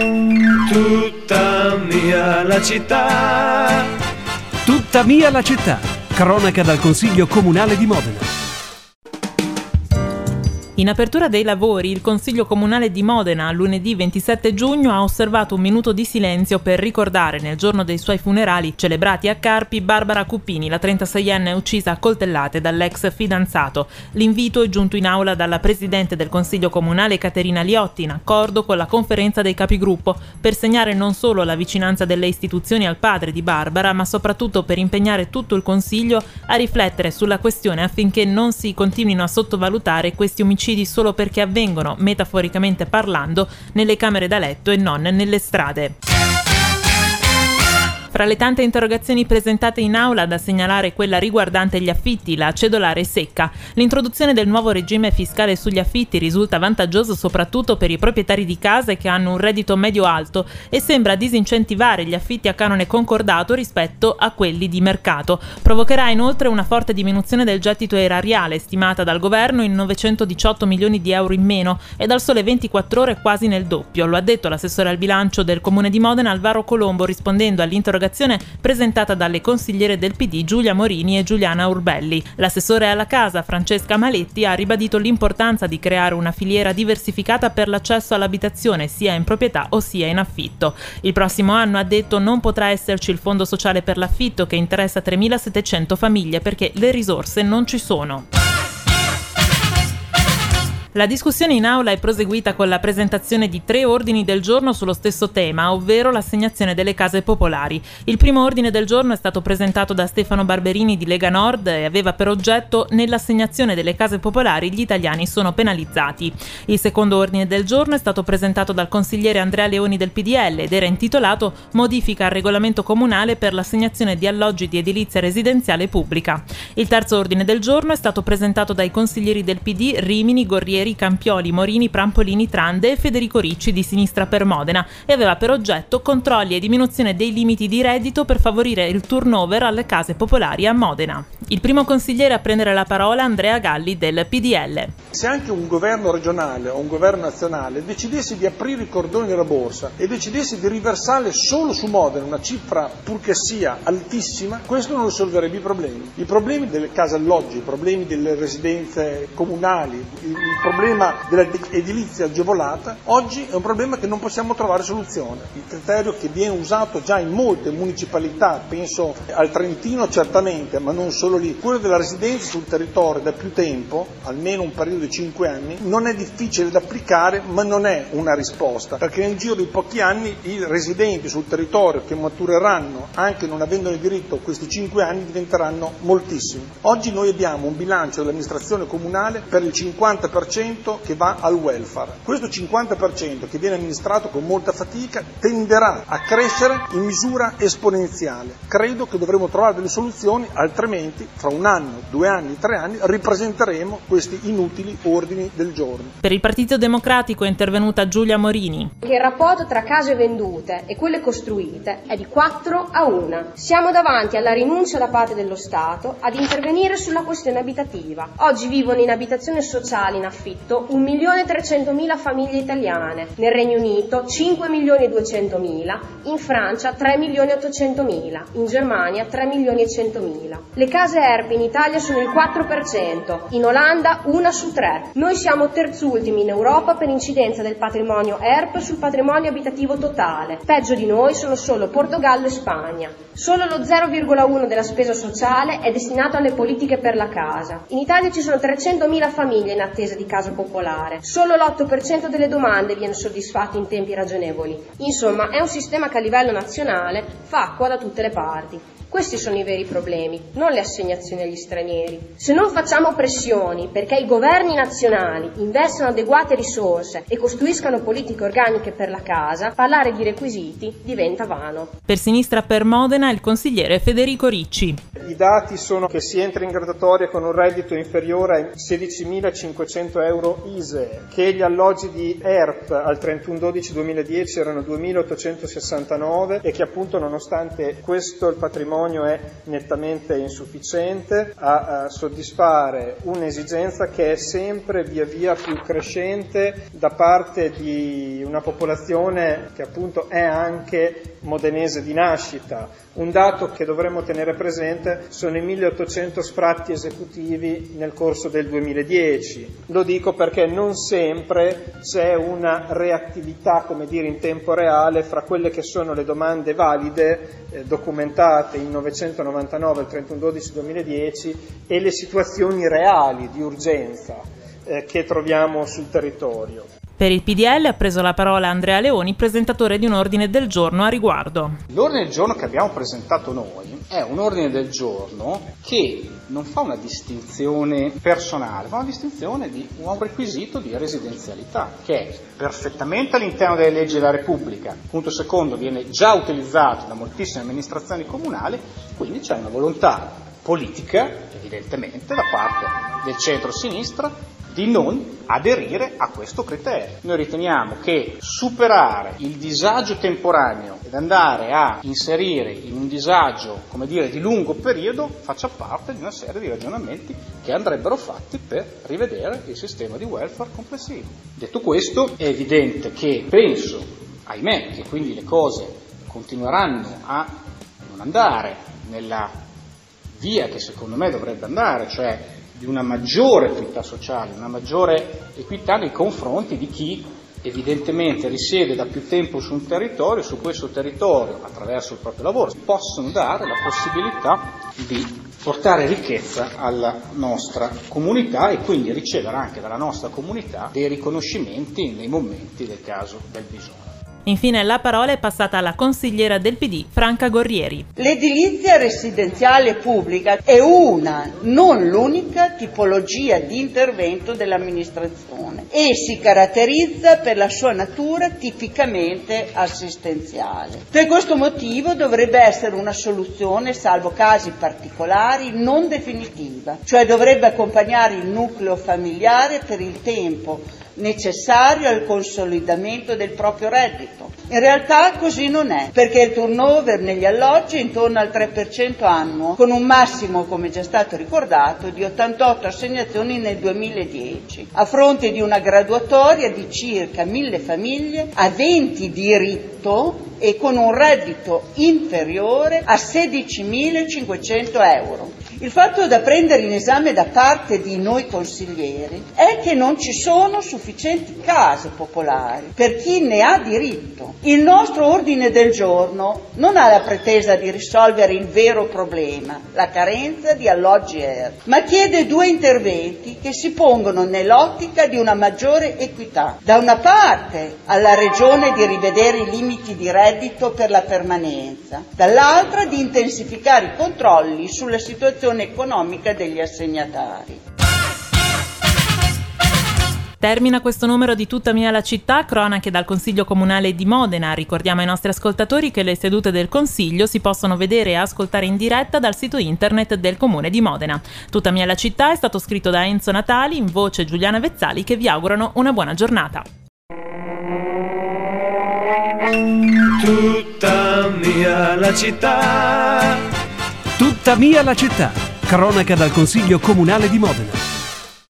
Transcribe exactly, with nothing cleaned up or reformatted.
Tutta mia la città. Tutta mia la città. Cronaca dal Consiglio Comunale di Modena. In apertura dei lavori, il Consiglio Comunale di Modena, lunedì ventisette giugno, ha osservato un minuto di silenzio per ricordare, nel giorno dei suoi funerali, celebrati a Carpi, Barbara Cuppini, la trentaseienne uccisa a coltellate dall'ex fidanzato. L'invito è giunto in aula dalla Presidente del Consiglio Comunale Caterina Liotti, in accordo con la Conferenza dei Capigruppo, per segnare non solo la vicinanza delle istituzioni al padre di Barbara, ma soprattutto per impegnare tutto il Consiglio a riflettere sulla questione affinché non si continuino a sottovalutare questi omicidi solo perché avvengono, metaforicamente parlando, nelle camere da letto e non nelle strade. Fra le tante interrogazioni presentate in aula, da segnalare quella riguardante gli affitti, la cedolare secca. L'introduzione del nuovo regime fiscale sugli affitti risulta vantaggioso soprattutto per i proprietari di case che hanno un reddito medio-alto e sembra disincentivare gli affitti a canone concordato rispetto a quelli di mercato. Provocherà inoltre una forte diminuzione del gettito erariale, stimata dal governo in novecentodiciotto milioni di euro in meno, e dal Sole ventiquattro Ore quasi nel doppio. Lo ha detto l'assessore al bilancio del Comune di Modena, Alvaro Colombo, rispondendo all'interrogazione presentata dalle consigliere del P D Giulia Morini e Giuliana Urbelli. L'assessore alla casa Francesca Maletti ha ribadito l'importanza di creare una filiera diversificata per l'accesso all'abitazione sia in proprietà o sia in affitto. Il prossimo anno, ha detto, non potrà esserci il fondo sociale per l'affitto che interessa tremilasettecento famiglie perché le risorse non ci sono. La discussione in aula è proseguita con la presentazione di tre ordini del giorno sullo stesso tema, ovvero l'assegnazione delle case popolari. Il primo ordine del giorno è stato presentato da Stefano Barberini di Lega Nord e aveva per oggetto: nell'assegnazione delle case popolari gli italiani sono penalizzati. Il secondo ordine del giorno è stato presentato dal consigliere Andrea Leoni del P D L ed era intitolato Modifica al regolamento comunale per l'assegnazione di alloggi di edilizia residenziale pubblica. Il terzo ordine del giorno è stato presentato dai consiglieri del P D Rimini, Gorrieri, Campioli, Morini, Prampolini, Trande e Federico Ricci di Sinistra per Modena e aveva per oggetto controlli e diminuzione dei limiti di reddito per favorire il turnover alle case popolari a Modena. Il primo consigliere a prendere la parola, Andrea Galli del P D L. Se anche un governo regionale o un governo nazionale decidesse di aprire i cordoni della borsa e decidesse di riversare solo su Modena una cifra purché sia altissima, questo non risolverebbe i problemi. I problemi delle case alloggi, i problemi delle residenze comunali, il, il problema dell'edilizia agevolata, oggi è un problema che non possiamo trovare soluzione. Il criterio che viene usato già in molte municipalità, penso al Trentino certamente, ma non solo lì, quello della residenza sul territorio da più tempo, almeno un periodo di cinque anni, non è difficile da applicare, ma non è una risposta, perché nel giro di pochi anni i residenti sul territorio che matureranno, anche non avendone diritto questi cinque anni, diventeranno moltissimi. Oggi noi abbiamo un bilancio dell'amministrazione comunale per il cinquanta per cento che va al welfare. Questo cinquanta per cento che viene amministrato con molta fatica tenderà a crescere in misura esponenziale. Credo che dovremo trovare delle soluzioni, altrimenti fra un anno, due anni, tre anni ripresenteremo questi inutili ordini del giorno. Per il Partito Democratico è intervenuta Giulia Morini. Il rapporto tra case vendute e quelle costruite è di quattro a uno. Siamo davanti alla rinuncia da parte dello Stato ad intervenire sulla questione abitativa. Oggi vivono in abitazione sociale in affitto un milione trecentomila famiglie italiane, nel Regno Unito cinque milioni duecentomila, in Francia tre milioni ottocentomila, in Germania tre milioni e centomila. Le case E R P in Italia sono il quattro per cento, in Olanda una su tre. Noi siamo terzultimi in Europa per incidenza del patrimonio E R P sul patrimonio abitativo totale. Peggio di noi sono solo Portogallo e Spagna. Solo lo zero virgola uno della spesa sociale è destinato alle politiche per la casa. In Italia ci sono trecentomila famiglie in attesa di casa popolare. Solo l'otto per cento delle domande viene soddisfatto in tempi ragionevoli. Insomma, è un sistema che a livello nazionale fa acqua da tutte le parti. Questi sono i veri problemi, non le assegnazioni agli stranieri. Se non facciamo pressioni perché i governi nazionali investano adeguate risorse e costruiscano politiche organiche per la casa, parlare di requisiti diventa vano. Per Sinistra per Modena il consigliere Federico Ricci. I dati sono che si entra in graduatoria con un reddito inferiore ai sedicimilacinquecento euro I S E E, che gli alloggi di E R P al trentuno dicembre duemiladieci erano duemilaottocentosessantanove e che appunto nonostante questo il patrimonio patrimonio è nettamente insufficiente a, a soddisfare un'esigenza che è sempre via via più crescente da parte di una popolazione che appunto è anche modenese di nascita. Un dato che dovremmo tenere presente sono i milleottocento sfratti esecutivi nel corso del duemiladieci. Lo dico perché non sempre c'è una reattività, come dire, in tempo reale fra quelle che sono le domande valide eh, documentate in novecentonovantanove il trentuno dicembre duemiladieci e le situazioni reali di urgenza eh, che troviamo sul territorio. Per il P D L ha preso la parola Andrea Leoni, presentatore di un ordine del giorno a riguardo. L'ordine del giorno che abbiamo presentato noi è un ordine del giorno che non fa una distinzione personale, fa una distinzione di un requisito di residenzialità, che è perfettamente all'interno delle leggi della Repubblica. Punto secondo, viene già utilizzato da moltissime amministrazioni comunali, quindi c'è una volontà politica, evidentemente, da parte del centro-sinistra, di non aderire a questo criterio. Noi riteniamo che superare il disagio temporaneo ed andare a inserire in un disagio, come dire, di lungo periodo faccia parte di una serie di ragionamenti che andrebbero fatti per rivedere il sistema di welfare complessivo. Detto questo, è evidente che penso, ahimè, che quindi le cose continueranno a non andare nella via che secondo me dovrebbe andare, cioè di una maggiore equità sociale, una maggiore equità nei confronti di chi evidentemente risiede da più tempo su un territorio e su questo territorio, attraverso il proprio lavoro, possono dare la possibilità di portare ricchezza alla nostra comunità e quindi ricevere anche dalla nostra comunità dei riconoscimenti nei momenti del caso del bisogno. Infine la parola è passata alla consigliera del P D, Franca Gorrieri. L'edilizia residenziale pubblica è una, non l'unica, tipologia di intervento dell'amministrazione e si caratterizza per la sua natura tipicamente assistenziale. Per questo motivo dovrebbe essere una soluzione, salvo casi particolari, non definitiva, cioè dovrebbe accompagnare il nucleo familiare per il tempo necessario al consolidamento del proprio reddito. In realtà così non è, perché il turnover negli alloggi è intorno al tre per cento annuo, con un massimo, come già stato ricordato, di ottantotto assegnazioni nel duemiladieci, a fronte di una graduatoria di circa mille famiglie aventi diritto e con un reddito inferiore a sedicimilacinquecento euro. Il fatto da prendere in esame da parte di noi consiglieri è che non ci sono sufficienti case popolari per chi ne ha diritto. Il nostro ordine del giorno non ha la pretesa di risolvere il vero problema, la carenza di alloggi E R, ma chiede due interventi che si pongono nell'ottica di una maggiore equità. Da una parte alla Regione di rivedere i limiti di reddito per la permanenza, dall'altra di intensificare i controlli sulla situazione economica degli assegnatari. Termina questo numero di Tutta mia la città, cronache dal Consiglio Comunale di Modena. Ricordiamo ai nostri ascoltatori che le sedute del Consiglio si possono vedere e ascoltare in diretta dal sito internet del Comune di Modena. Tutta mia la città è stato scritto da Enzo Natali, in voce Giuliana Vezzali, che vi augurano una buona giornata. Tutta mia la città. Tutta mia la città, cronaca dal Consiglio Comunale di Modena.